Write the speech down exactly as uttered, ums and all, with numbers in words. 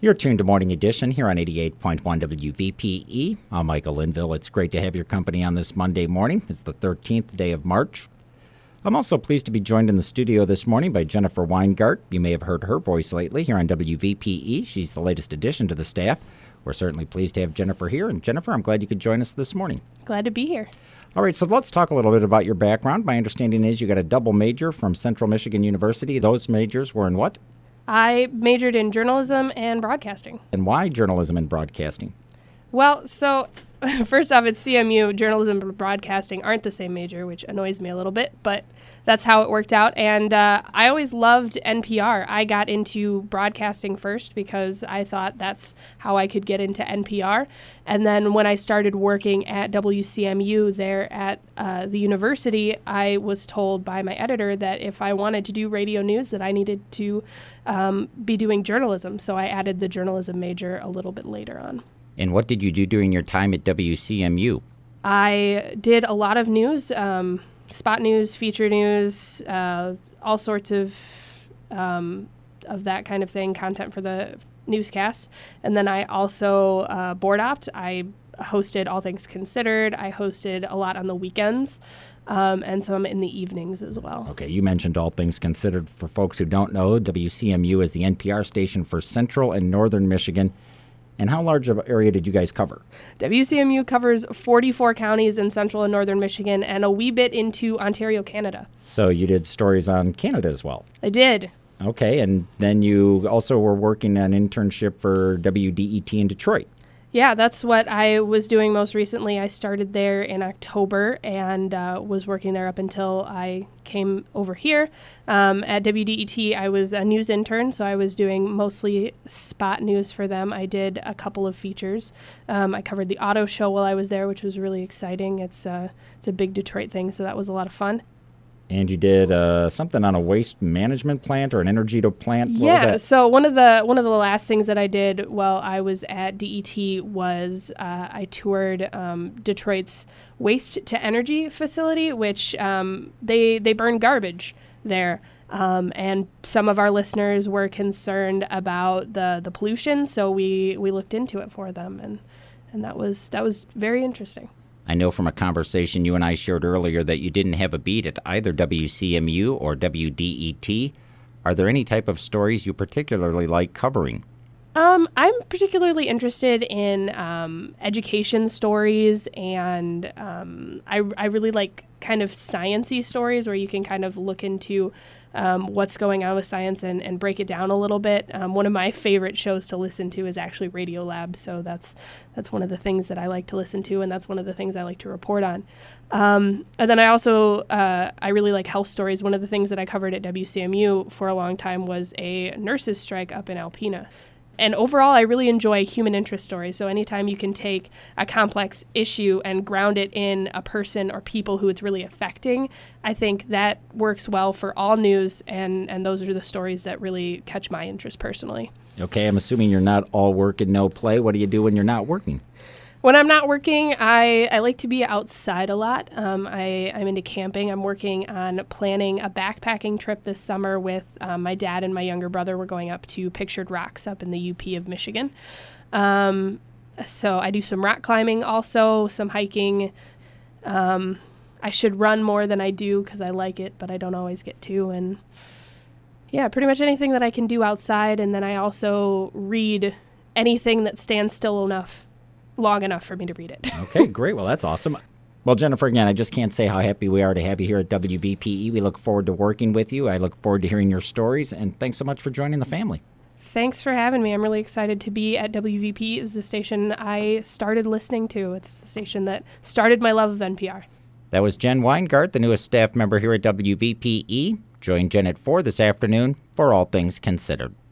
You're tuned to Morning Edition here on eighty-eight point one W V P E. I'm Michael Linville. It's great to have your company on this Monday morning. It's the thirteenth day of March. I'm also pleased to be joined in the studio this morning by Jennifer Weingart. You may have heard her voice lately here on W V P E. She's the latest addition to the staff. We're certainly pleased to have Jennifer here. And Jennifer, I'm glad you could join us this morning. Glad to be here. All right, so let's talk a little bit about your background. My understanding is you got a double major from Central Michigan University. Those majors were in what? I majored in journalism and broadcasting. And why journalism and broadcasting? Well, so first off, at C M U, journalism and broadcasting aren't the same major, which annoys me a little bit, but that's how it worked out. And uh, I always loved N P R. I got into broadcasting first because I thought that's how I could get into N P R. And then when I started working at W C M U there at uh, the university, I was told by my editor that if I wanted to do radio news, that I needed to um, be doing journalism. So I added the journalism major a little bit later on. And what did you do during your time at W C M U? I did a lot of news, um, spot news, feature news, uh, all sorts of um, of that kind of thing, content for the newscasts. And then I also uh, board opt. I hosted All Things Considered. I hosted a lot on the weekends, um, and some in the evenings as well. Okay, you mentioned All Things Considered. For folks who don't know, W C M U is the N P R station for Central and Northern Michigan. And how large of an area did you guys cover? W C M U covers forty-four counties in Central and Northern Michigan and a wee bit into Ontario, Canada. So you did stories on Canada as well? I did. Okay, and then you also were working an internship for W D E T in Detroit. Yeah, that's what I was doing most recently. I started there in October and uh, was working there up until I came over here. Um, at W D E T, I was a news intern, so I was doing mostly spot news for them. I did a couple of features. Um, I covered the auto show while I was there, which was really exciting. It's, uh, it's a big Detroit thing, so that was a lot of fun. And you did uh, something on a waste management plant or an energy to plant? What yeah, was that? So one of the one of the last things that I did while I was at D E T was uh, I toured um, Detroit's waste to energy facility, which um, they they burn garbage there. Um, and some of our listeners were concerned about the, the pollution, so we, we looked into it for them, and, and that was that was very interesting. I know from a conversation you and I shared earlier that you didn't have a beat at either W C M U or W D E T. Are there any type of stories you particularly like covering? Um, I'm particularly interested in um, education stories, and um, I, I really like kind of science-y stories where you can kind of look into um, what's going on with science and, and break it down a little bit. Um, one of my favorite shows to listen to is actually Radiolab, so that's that's one of the things that I like to listen to, and that's one of the things I like to report on. Um, and then I also, uh, I really like health stories. One of the things that I covered at W C M U for a long time was a nurses' strike up in Alpena. And overall, I really enjoy human interest stories. So anytime you can take a complex issue and ground it in a person or people who it's really affecting, I think that works well for all news, and, and those are the stories that really catch my interest personally. Okay, I'm assuming you're not all work and no play. What do you do when you're not working? When I'm not working, I, I like to be outside a lot. Um, I, I'm into camping. I'm working on planning a backpacking trip this summer with um, my dad and my younger brother. We're going up to Pictured Rocks up in the U P of Michigan. Um, so I do some rock climbing also, some hiking. Um, I should run more than I do because I like it, but I don't always get to. And yeah, pretty much anything that I can do outside. And then I also read anything that stands still enough. long enough for me to read it. Okay, great. Well, that's awesome. Well, Jennifer, again, I just can't say how happy we are to have you here at W V P E. We look forward to working with you. I look forward to hearing your stories, and thanks so much for joining the family. Thanks for having me. I'm really excited to be at W V P E. It was the station I started listening to. It's the station that started my love of N P R. That was Jen Weingart, the newest staff member here at W V P E. Join Jen at four this afternoon for All Things Considered.